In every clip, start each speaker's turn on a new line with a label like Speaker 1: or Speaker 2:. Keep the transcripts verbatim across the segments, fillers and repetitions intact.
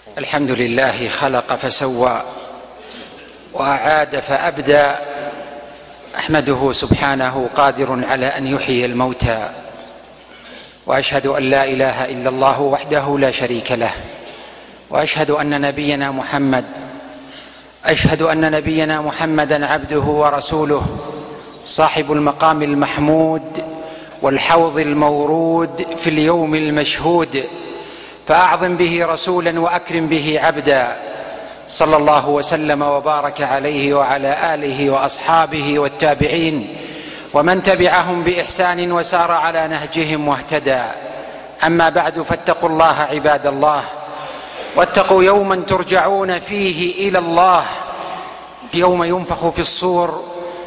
Speaker 1: الحمد لله خلق فسوى وأعاد فأبدى، أحمده سبحانه قادر على أن يحيي الموتى، وأشهد أن لا إله إلا الله وحده لا شريك له، وأشهد أن نبينا محمد أشهد أن نبينا محمدا عبده ورسوله، صاحب المقام المحمود والحوض المورود في اليوم المشهود، فأعظم به رسولا وأكرم به عبدا، صلى الله وسلم وبارك عليه وعلى آله وأصحابه والتابعين ومن تبعهم بإحسان وسار على نهجهم واهتدى. أما بعد، فاتقوا الله عباد الله، واتقوا يوما ترجعون فيه إلى الله، يوم ينفخ في الصور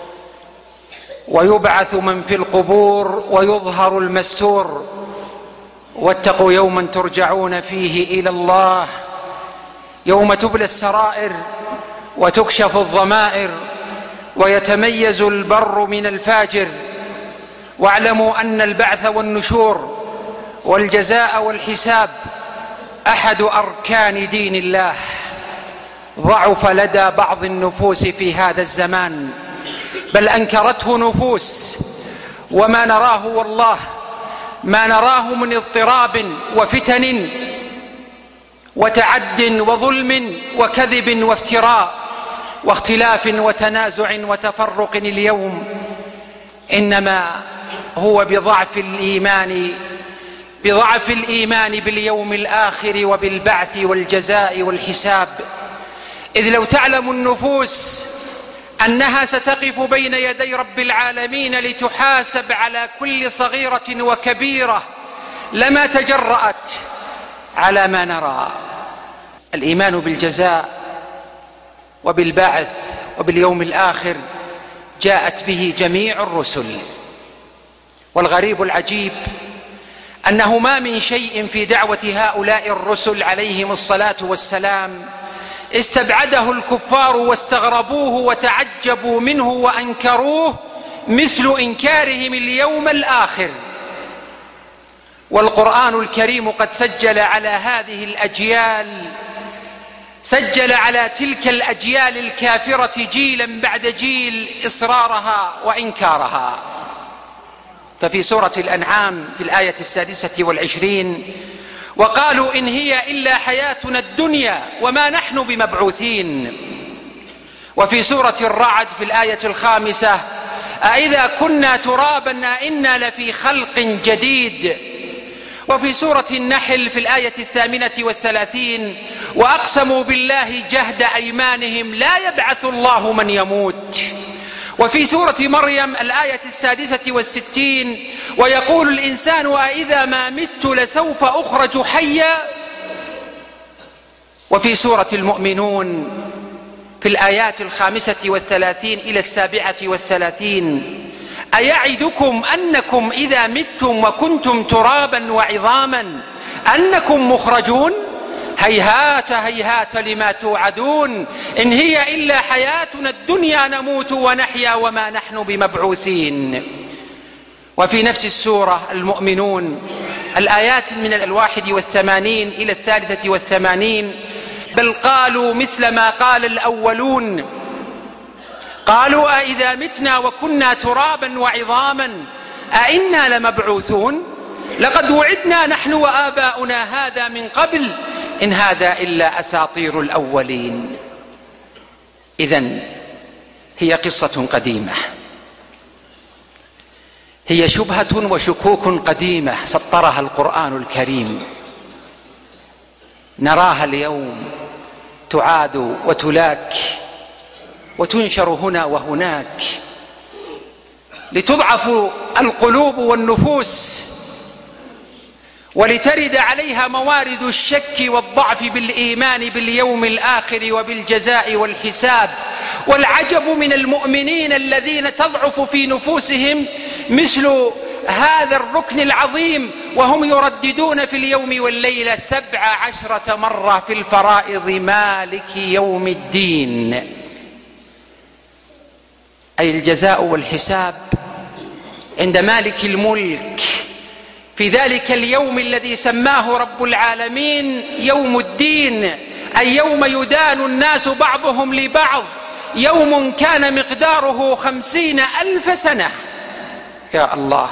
Speaker 1: ويبعث من في القبور ويظهر المستور. واتقوا يوما ترجعون فيه إلى الله، يوم تبلى السرائر وتكشف الضمائر ويتميز البر من الفاجر. واعلموا أن البعث والنشور والجزاء والحساب أحد أركان دين الله، ضعف لدى بعض النفوس في هذا الزمان، بل أنكرته نفوس. وما نراه والله ما نراه من اضطراب وفتن وتعد وظلم وكذب وافتراء واختلاف وتنازع وتفرق اليوم، إنما هو بضعف الإيمان بضعف الإيمان باليوم الآخر وبالبعث والجزاء والحساب. إذ لو تعلم النفوس أنها ستقف بين يدي رب العالمين لتحاسب على كل صغيرة وكبيرة لما تجرأت على ما نرى. الإيمان بالجزاء وبالبعث وباليوم الآخر جاءت به جميع الرسل، والغريب العجيب أنه ما من شيء في دعوة هؤلاء الرسل عليهم الصلاة والسلام استبعده الكفار واستغربوه وتعجبوا منه وأنكروه مثل إنكارهم اليوم الآخر. والقرآن الكريم قد سجل على هذه الأجيال سجل على تلك الأجيال الكافرة جيلا بعد جيل إصرارها وإنكارها. ففي سورة الأنعام في الآية السادسة والعشرين: وقالوا إن هي إلا حياتنا الدنيا وما نحن بمبعوثين. وفي سورة الرعد في الآية الخامسة: أإذا كنا ترابا أإنا لفي خلق جديد. وفي سورة النحل في الآية الثامنة والثلاثين: وأقسموا بالله جهد أيمانهم لا يبعث الله من يموت. وفي سورة مريم الآية السادسة والستين: ويقول الإنسان أإذا ما مت لسوف أخرج حيا. وفي سورة المؤمنون في الآيات الخامسة والثلاثين إلى السابعة والثلاثين: أيعدكم أنكم إذا متم وكنتم ترابا وعظاما أنكم مخرجون هيهات هيهات لما توعدون إن هي إلا حياتنا الدنيا نموت ونحيا وما نحن بمبعوثين. وفي نفس السورة المؤمنون الآيات من الواحد والثمانين إلى الثالثة والثمانين: بل قالوا مثل ما قال الأولون قالوا أإذا متنا وكنا ترابا وعظاما أإنا لمبعوثون لقد وعدنا نحن وآباؤنا هذا من قبل إن هذا إلا أساطير الأولين. إذن هي قصة قديمة، هي شبهة وشكوك قديمة سطرها القرآن الكريم، نراها اليوم تعاد وتلاك وتنشر هنا وهناك لتضعف القلوب والنفوس ولترد عليها موارد الشك والضعف بالإيمان باليوم الآخر وبالجزاء والحساب. والعجب من المؤمنين الذين تضعف في نفوسهم مثل هذا الركن العظيم وهم يرددون في اليوم والليلة سبع عشرة مرة في الفرائض: مالك يوم الدين، أي الجزاء والحساب عند مالك الملك في ذلك اليوم الذي سماه رب العالمين يوم الدين، أي يوم يدان الناس بعضهم لبعض، يوم كان مقداره خمسين ألف سنة. يا الله.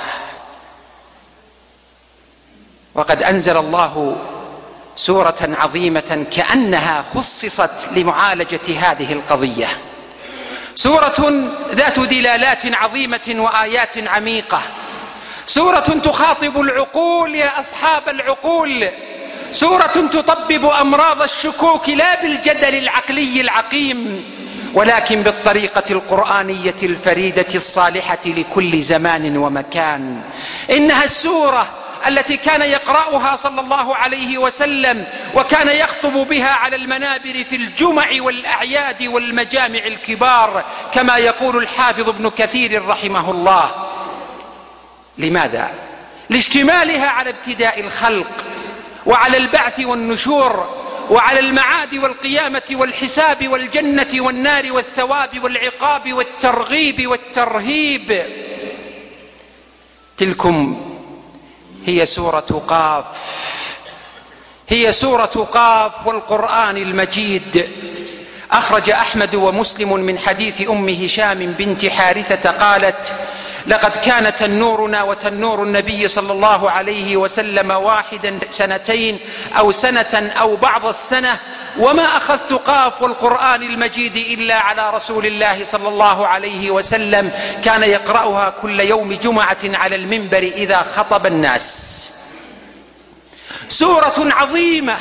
Speaker 1: وقد أنزل الله سورة عظيمة كأنها خصصت لمعالجة هذه القضية، سورة ذات دلالات عظيمة وآيات عميقة، سورة تخاطب العقول يا أصحاب العقول، سورة تطبب أمراض الشكوك لا بالجدل العقلي العقيم ولكن بالطريقة القرآنية الفريدة الصالحة لكل زمان ومكان. إنها السورة التي كان يقرأها صلى الله عليه وسلم وكان يخطب بها على المنابر في الجمع والأعياد والمجامع الكبار كما يقول الحافظ ابن كثير رحمه الله. لماذا؟ لاشتمالها على ابتداء الخلق وعلى البعث والنشور وعلى المعاد والقيامة والحساب والجنة والنار والثواب والعقاب والترغيب والترهيب. تلكم هي سورة قاف، هي سورة قاف والقرآن المجيد. أخرج أحمد ومسلم من حديث أم هشام بنت حارثة قالت: لقد كان تنورنا وتنور النبي صلى الله عليه وسلم واحدا سنتين أو سنة أو بعض السنة، وما أخذت قاف والقرآن المجيد إلا على رسول الله صلى الله عليه وسلم، كان يقرأها كل يوم جمعة على المنبر إذا خطب الناس. سورة عظيمة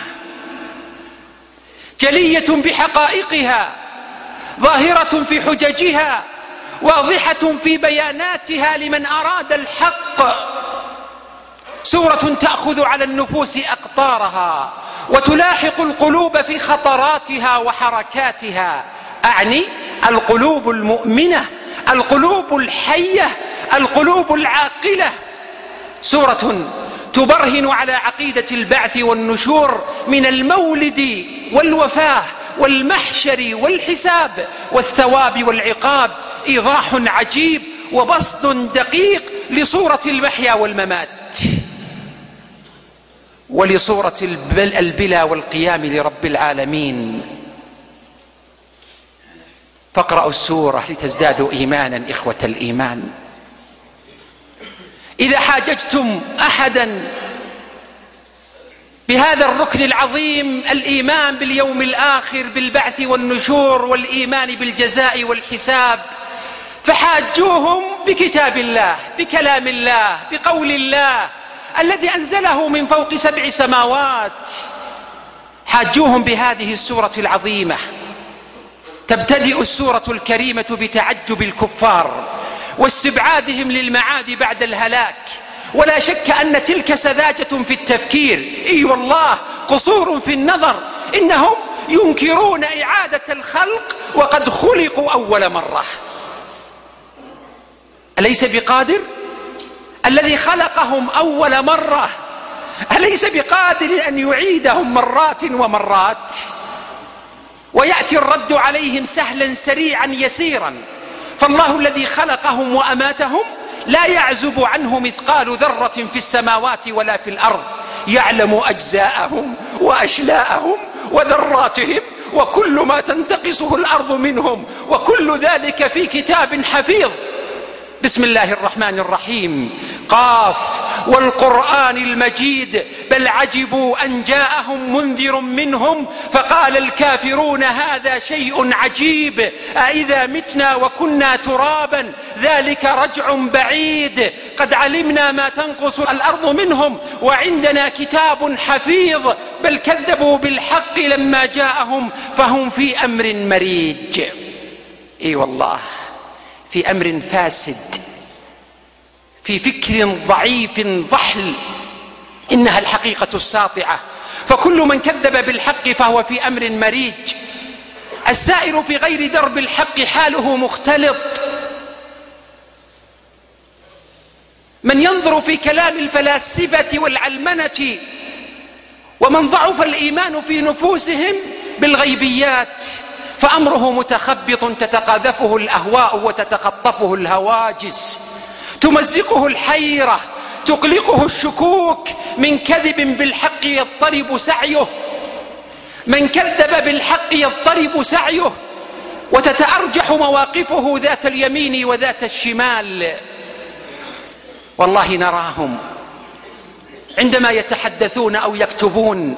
Speaker 1: جلية بحقائقها، ظاهرة في حججها، واضحة في بياناتها لمن أراد الحق. سورة تأخذ على النفوس أقطارها وتلاحق القلوب في خطراتها وحركاتها، أعني القلوب المؤمنة، القلوب الحية، القلوب العاقلة. سورة تبرهن على عقيدة البعث والنشور من المولد والوفاة والمحشر والحساب والثواب والعقاب، إيضاح عجيب وبسط دقيق لصورة المحيا والممات ولصورة البلا والقيام لرب العالمين. فاقرأوا السورة لتزدادوا إيمانا إخوة الإيمان. إذا حاججتم أحدا بهذا الركن العظيم، الإيمان باليوم الآخر بالبعث والنشور والإيمان بالجزاء والحساب، فحاجوهم بكتاب الله، بكلام الله، بقول الله الذي أنزله من فوق سبع سماوات. حاجوهم بهذه السورة العظيمة. تبتدئ السورة الكريمة بتعجب الكفار واستبعادهم للمعاد بعد الهلاك، ولا شك أن تلك سذاجة في التفكير، إي والله قصور في النظر. إنهم ينكرون إعادة الخلق وقد خلقوا أول مرة. أليس بقادر الذي خلقهم أول مرة؟ أليس بقادر أن يعيدهم مرات ومرات؟ ويأتي الرد عليهم سهلا سريعا يسيرا. فالله الذي خلقهم وأماتهم لا يعزب عنه مثقال ذرة في السماوات ولا في الأرض، يعلم أجزاءهم وأشلاءهم وذراتهم وكل ما تنتقصه الأرض منهم، وكل ذلك في كتاب حفيظ. بسم الله الرحمن الرحيم. قاف والقرآن المجيد، بل عجبوا أن جاءهم منذر منهم فقال الكافرون هذا شيء عجيب، أإذا متنا وكنا ترابا ذلك رجع بعيد، قد علمنا ما تنقص الأرض منهم وعندنا كتاب حفيظ، بل كذبوا بالحق لما جاءهم فهم في أمر مريج. إي والله في أمر فاسد، في فكر ضعيف ضحل. إنها الحقيقة الساطعة، فكل من كذب بالحق فهو في أمر مريج. السائر في غير درب الحق حاله مختلط. من ينظر في كلام الفلاسفة والعلمنة ومن ضعف الإيمان في نفوسهم بالغيبيات فأمره متخبط، تتقاذفه الأهواء وتتخطفه الهواجس، تمزقه الحيرة، تقلقه الشكوك، من كذب بالحق يضطرب سعيه. من كذب بالحق يضطرب سعيه وتتأرجح مواقفه ذات اليمين وذات الشمال. والله نراهم عندما يتحدثون أو يكتبون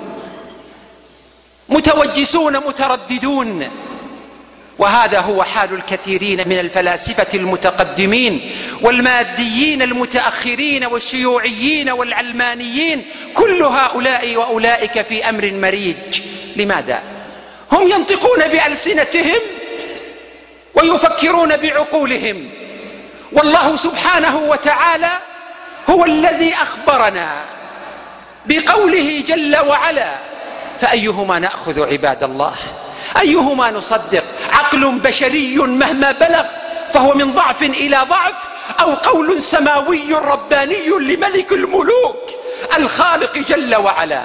Speaker 1: متوجسون مترددون، وهذا هو حال الكثيرين من الفلاسفة المتقدمين والماديين المتأخرين والشيوعيين والعلمانيين. كل هؤلاء وأولئك في أمر مريج. لماذا؟ هم ينطقون بألسنتهم ويفكرون بعقولهم، والله سبحانه وتعالى هو الذي أخبرنا بقوله جل وعلا. فأيهما نأخذ عباد الله؟ أيهما نصدق؟ عقل بشري مهما بلغ فهو من ضعف إلى ضعف، أو قول سماوي رباني لملك الملوك الخالق جل وعلا؟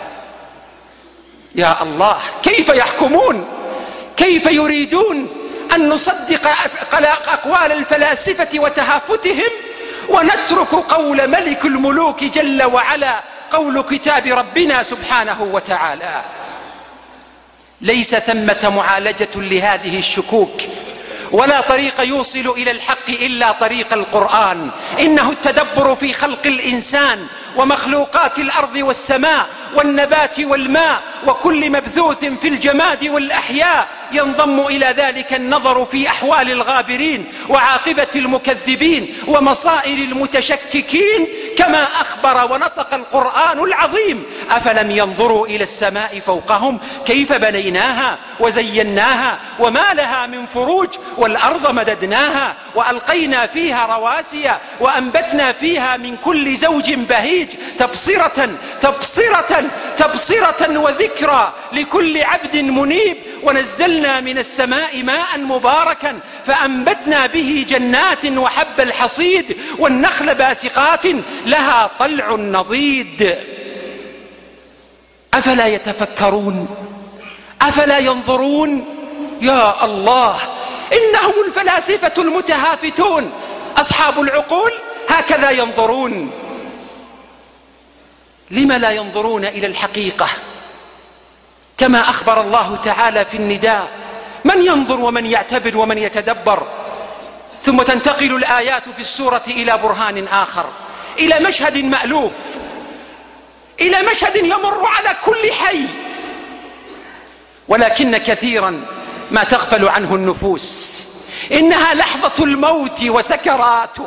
Speaker 1: يا الله، كيف يحكمون؟ كيف يريدون أن نصدق أقوال الفلاسفة وتهافتهم ونترك قول ملك الملوك جل وعلا، قول كتاب ربنا سبحانه وتعالى؟ ليس ثمة معالجة لهذه الشكوك ولا طريق يوصل إلى الحق إلا طريق القرآن. إنه التدبر في خلق الإنسان ومخلوقات الأرض والسماء والنبات والماء وكل مبثوث في الجماد والأحياء، ينضم إلى ذلك النظر في أحوال الغابرين وعاقبة المكذبين ومصائر المتشككين، كما أخبر ونطق القرآن العظيم: أفلم ينظروا إلى السماء فوقهم كيف بنيناها وزيناها وما لها من فروج، والأرض مددناها وألقينا فيها رواسي وأنبتنا فيها من كل زوج بهيج، تبصرة تبصرة تبصرة وذكرى لكل عبد منيب. ونزلنا من السماء ماء مباركا فأنبتنا به جنات وحب الحصيد والنخل باسقات لها طلع نضيد. أفلا يتفكرون؟ أفلا ينظرون؟ يا الله، إنهم الفلاسفة المتهافتون أصحاب العقول هكذا ينظرون. لما لا ينظرون إلى الحقيقة كما أخبر الله تعالى في النداء؟ من ينظر ومن يعتبر ومن يتدبر؟ ثم تنتقل الآيات في السورة إلى برهان آخر، إلى مشهد مألوف، إلى مشهد يمر على كل حي، ولكن كثيرا ما تغفل عنه النفوس. إنها لحظة الموت وسكراته،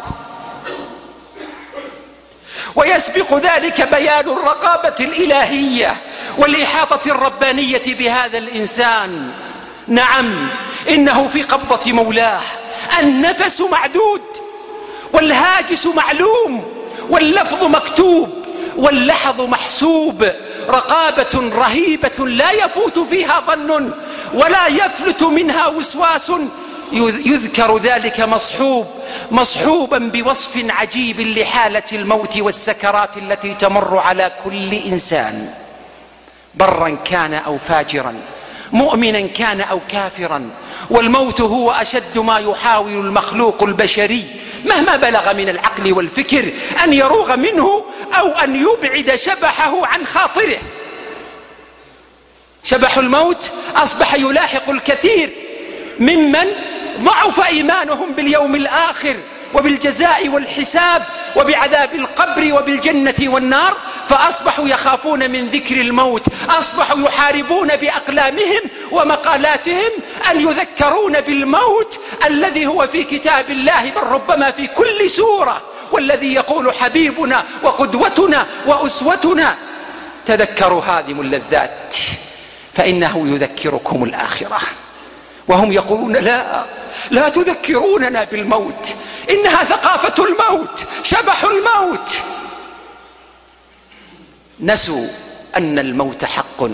Speaker 1: ويسبق ذلك بيان الرقابة الإلهية والإحاطة الربانية بهذا الإنسان. نعم، إنه في قبضة مولاه، النفس معدود والهاجس معلوم واللفظ مكتوب واللحظ محسوب. رقابة رهيبة لا يفوت فيها ظن ولا يفلت منها وسواس. يذكر ذلك مصحوب مصحوبا بوصف عجيب لحالة الموت والسكرات التي تمر على كل إنسان، برا كان أو فاجرا، مؤمنا كان أو كافرا. والموت هو أشد ما يحاول المخلوق البشري مهما بلغ من العقل والفكر أن يروغ منه أو أن يبعد شبحه عن خاطره. شبح الموت أصبح يلاحق الكثير ممن ضعف إيمانهم باليوم الآخر وبالجزاء والحساب وبعذاب القبر وبالجنة والنار، فأصبحوا يخافون من ذكر الموت. أصبحوا يحاربون بأقلامهم ومقالاتهم أن يذكرون بالموت الذي هو في كتاب الله، بل ربما في كل سورة، والذي يقول حبيبنا وقدوتنا وأسوتنا: تذكروا هادم اللذات فإنه يذكركم الآخرة. وهم يقولون: لا لا تذكروننا بالموت، إنها ثقافة الموت، شبح الموت. نسوا أن الموت حق.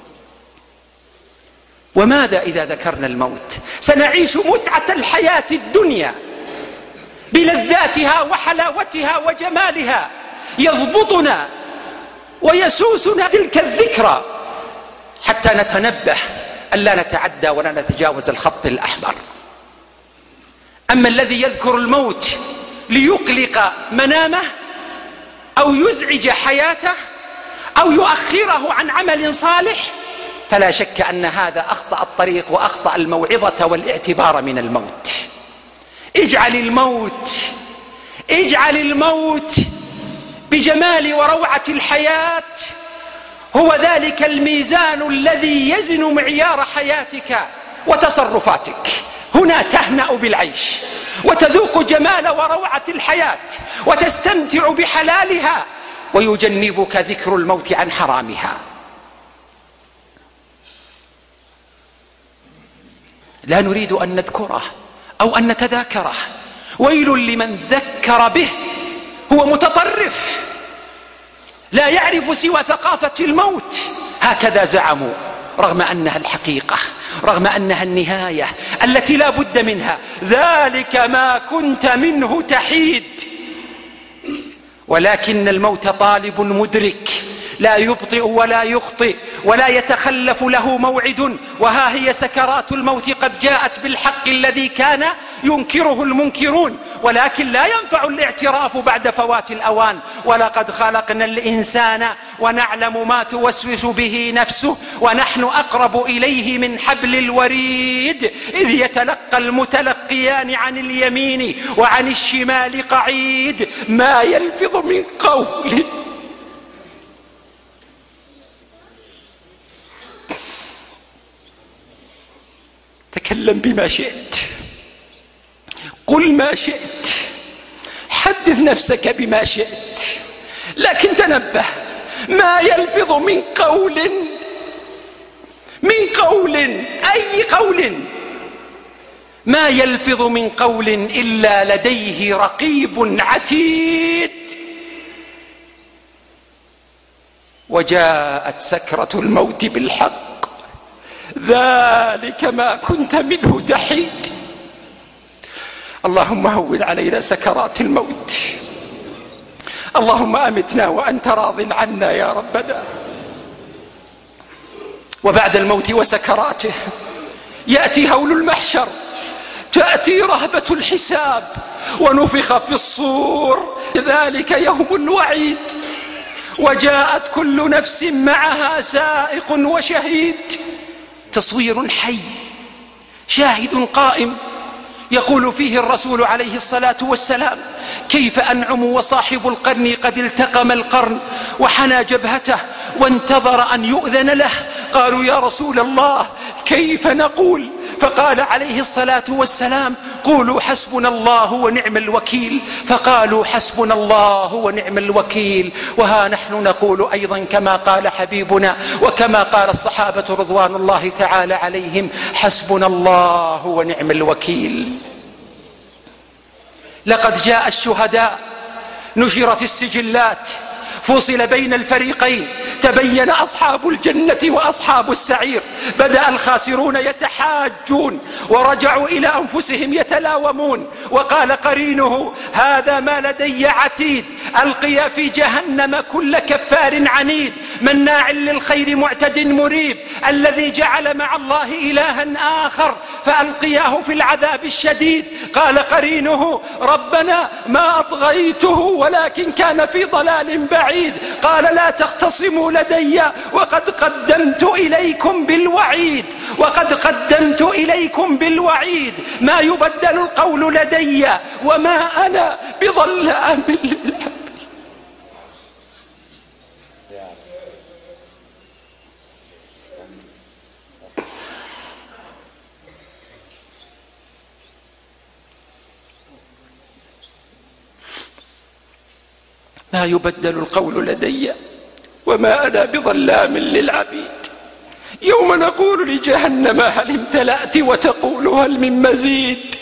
Speaker 1: وماذا إذا ذكرنا الموت؟ سنعيش متعة الحياة الدنيا بلذاتها وحلاوتها وجمالها، يضبطنا ويسوسنا تلك الذكرى حتى نتنبه ألا نتعدى ولا نتجاوز الخط الأحمر. أما الذي يذكر الموت ليقلق منامه أو يزعج حياته أو يؤخره عن عمل صالح، فلا شك أن هذا أخطأ الطريق وأخطأ الموعظة والاعتبار من الموت. اجعل الموت اجعل الموت بجمال وروعة الحياة هو ذلك الميزان الذي يزن معيار حياتك وتصرفاتك. هنا تهنأ بالعيش وتذوق جمال وروعة الحياة وتستمتع بحلالها ويجنبك ذكر الموت عن حرامها. لا نريد أن نذكره أو أن نتذاكره. ويل لمن ذكر به، هو متطرف لا يعرف سوى ثقافة الموت. هكذا زعموا، رغم أنها الحقيقة، رغم أنها النهاية التي لا بد منها. ذلك ما كنت منه تحيد. ولكن الموت طالب مدرك، لا يبطئ ولا يخطئ ولا يتخلف له موعد. وها هي سكرات الموت قد جاءت بالحق الذي كان ينكره المنكرون، ولكن لا ينفع الاعتراف بعد فوات الأوان. ولقد خلقنا الإنسان ونعلم ما توسوس به نفسه ونحن أقرب إليه من حبل الوريد إذ يتلقى المتلقيان عن اليمين وعن الشمال قعيد ما يلفظ من قول. تكلم بما شئت، قل ما شئت، حدث نفسك بما شئت، لكن تنبه، ما يلفظ من قول من قول أي قول ما يلفظ من قول إلا لديه رقيب عتيد. وجاءت سكرة الموت بالحق، ذلك ما كنت منه تحيد. اللهم هون علينا سكرات الموت، اللهم أمتنا وأنت راض عنا يا ربنا. وبعد الموت وسكراته يأتي هول المحشر، تأتي رهبة الحساب، ونفخ في الصور، ذلك يوم الوعيد. وجاءت كل نفس معها سائق وشهيد. تصوير حي، شاهد قائم يقول فيه الرسول عليه الصلاة والسلام: كيف أنعم وصاحب القرن قد التقم القرن وحنى جبهته وانتظر أن يؤذن له. قالوا: يا رسول الله كيف نقول؟ فقال عليه الصلاة والسلام: قولوا حسبنا الله ونعم الوكيل. فقالوا: حسبنا الله ونعم الوكيل. وها نحن نقول أيضا كما قال حبيبنا وكما قال الصحابة رضوان الله تعالى عليهم: حسبنا الله ونعم الوكيل. لقد جاء الشهداء، نشرت السجلات، فصل بين الفريقين، تبين أصحاب الجنة وأصحاب السعير. بدأ الخاسرون يتحاجون ورجعوا إلى أنفسهم يتلاومون. وقال قرينه: هذا ما لدي عتيد. ألقي في جهنم كل كفار عنيد مناع للخير معتد مريب الذي جعل مع الله إلها آخر فألقياه في العذاب الشديد. قال قرينه: ربنا ما أطغيته ولكن كان في ضلال بعيد. قال: لا تختصموا لدي وقد قدمت إليكم بالوعيد وقد قدمت إليكم بالوعيد ما يبدل القول لدي وما أنا بظلام للعبيد. ما يبدل القول لدي وما أنا بظلام للعبيد. يوم نقول لجهنم هل امتلأت وتقول هل من مزيد.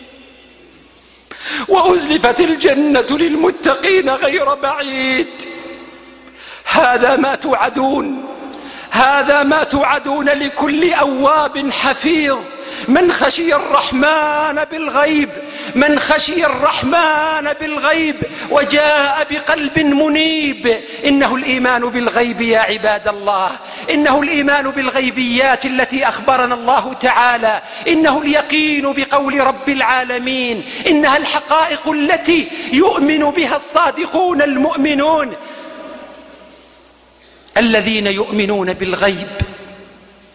Speaker 1: وأزلفت الجنة للمتقين غير بعيد. هذا ما توعدون، هذا ما توعدون لكل أواب حفيظ من خشي الرحمن بالغيب، من خشي الرحمن بالغيب وجاء بقلب منيب. إنه الإيمان بالغيب يا عباد الله، إنه الإيمان بالغيبيات التي أخبرنا الله تعالى، إنه اليقين بقول رب العالمين، إنها الحقائق التي يؤمن بها الصادقون المؤمنون الذين يؤمنون بالغيب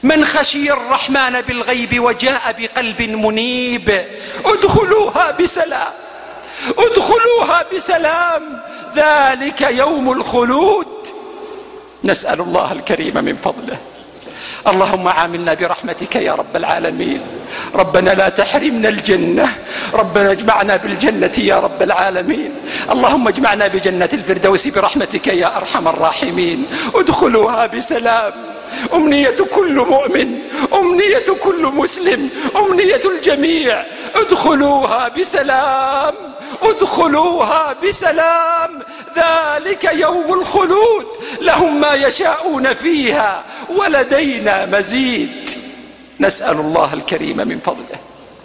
Speaker 1: من خشي الرحمن بالغيب وجاء بقلب منيب ادخلوها بسلام، ادخلوها بسلام، ذلك يوم الخلود. نسأل الله الكريم من فضله. اللهم عاملنا برحمتك يا رب العالمين. ربنا لا تحرمنا الجنة، ربنا اجمعنا بالجنة يا رب العالمين. اللهم اجمعنا بجنة الفردوس برحمتك يا أرحم الراحمين. ادخلوها بسلام، أمنية كل مؤمن، أمنية كل مسلم، أمنية الجميع. ادخلوها بسلام، ادخلوها بسلام، ذلك يوم الخلود، لهم ما يشاءون فيها ولدينا مزيد. نسأل الله الكريم من فضله.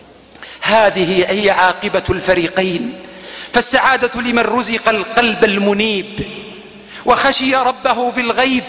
Speaker 1: هذه هي عاقبة الفريقين، فالسعادة لمن رزق القلب المنيب وخشي ربه بالغيب.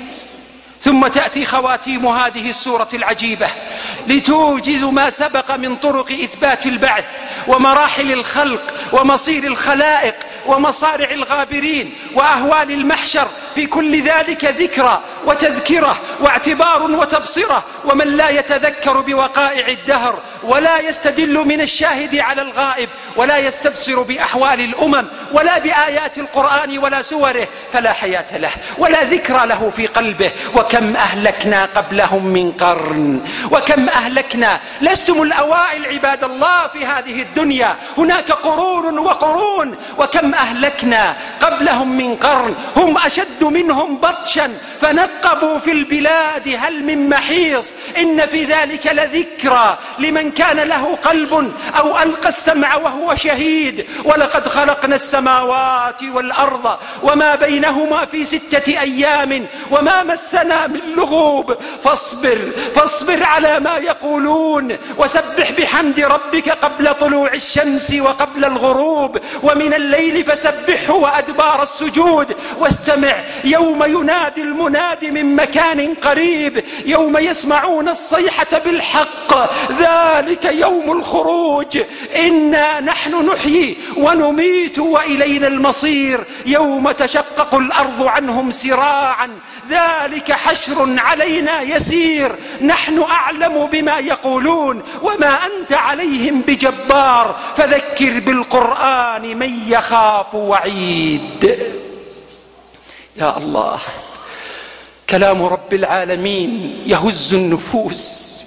Speaker 1: ثم تأتي خواتيم هذه السورة العجيبة لتوجز ما سبق من طرق إثبات البعث ومراحل الخلق ومصير الخلائق ومصارع الغابرين وأهوال المحشر. في كل ذلك ذكرى وتذكرة واعتبار وتبصرة. ومن لا يتذكر بوقائع الدهر ولا يستدل من الشاهد على الغائب ولا يستبصر بأحوال الأمم ولا بآيات القرآن ولا سوره فلا حياة له ولا ذكرى له في قلبه. وكم أهلكنا قبلهم من قرن، وكم أهلكنا. لستم الأوائل عباد الله في هذه الدنيا، هناك قرون وقرون. وكم أهلكنا قبلهم من قرن هم أشد منهم بطشا فنقبوا في البلاد هل من محيص. إن في ذلك لذكرى لمن كان له قلب أو ألقى السمع وهو شهيد. ولقد خلقنا السماوات والأرض وما بينهما في ستة أيام وما مسنا من لغوب. فاصبر فاصبر على ما يقولون وسبح بحمد ربك قبل طلوع الشمس وقبل الغروب ومن الليل فسبحه وأدبار السجود. واستمع يوم ينادي المناد من مكان قريب، يوم يسمعون الصيحة بالحق، ذلك يوم الخروج. إنا نحن نحيي ونميت وإلينا المصير. يوم تشقق الأرض عنهم سراعا، ذلك حشر علينا يسير. نحن أعلم بما يقولون وما أنت عليهم بجبار. فذكر بالقرآن من يخاف وعيد. يا الله، كلام رب العالمين يهز النفوس،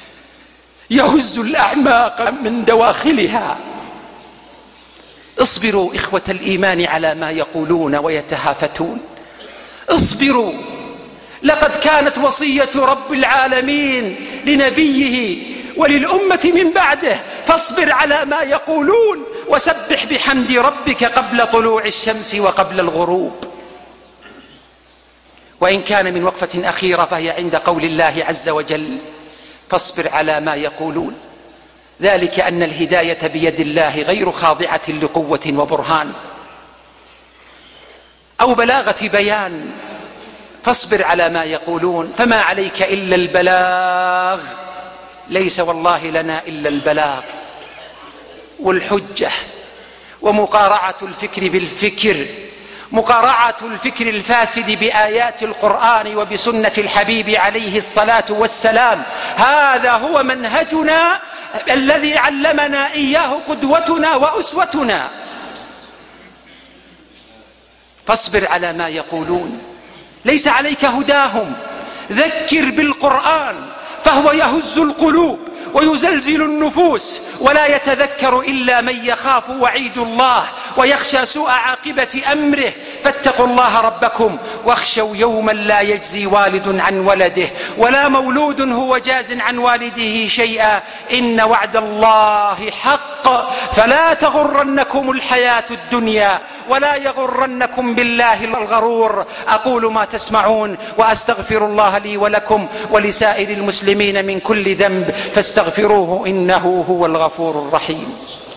Speaker 1: يهز الأعماق من دواخلها. اصبروا إخوة الإيمان على ما يقولون ويتهافتون، اصبروا. لقد كانت وصية رب العالمين لنبيه وللأمة من بعده: فاصبر على ما يقولون وسبح بحمد ربك قبل طلوع الشمس وقبل الغروب. وإن كان من وقفة أخيرة فهي عند قول الله عز وجل: فاصبر على ما يقولون، ذلك أن الهداية بيد الله غير خاضعة لقوة وبرهان أو بلاغة بيان. فاصبر على ما يقولون، فما عليك إلا البلاغ، ليس والله لنا إلا البلاغ والحجة ومقارعة الفكر بالفكر، مقارعة الفكر الفاسد بآيات القرآن وبسنة الحبيب عليه الصلاة والسلام. هذا هو منهجنا الذي علمنا إياه قدوتنا وأسوتنا. فاصبر على ما يقولون، ليس عليك هداهم، ذكر بالقرآن فهو يهز القلوب ويزلزل النفوس، ولا يتذكر إلا من يخاف وعيد الله ويخشى سوء عاقبة أمره. فاتقوا الله ربكم واخشوا يوما لا يجزي والد عن ولده ولا مولود هو جاز عن والده شيئا. إن وعد الله حق فلا تغرنكم الحياة الدنيا ولا يغرنكم بالله الغرور. أقول ما تسمعون وأستغفر الله لي ولكم ولسائر المسلمين من كل ذنب فاستغفروه إنه هو الغفور الرحيم.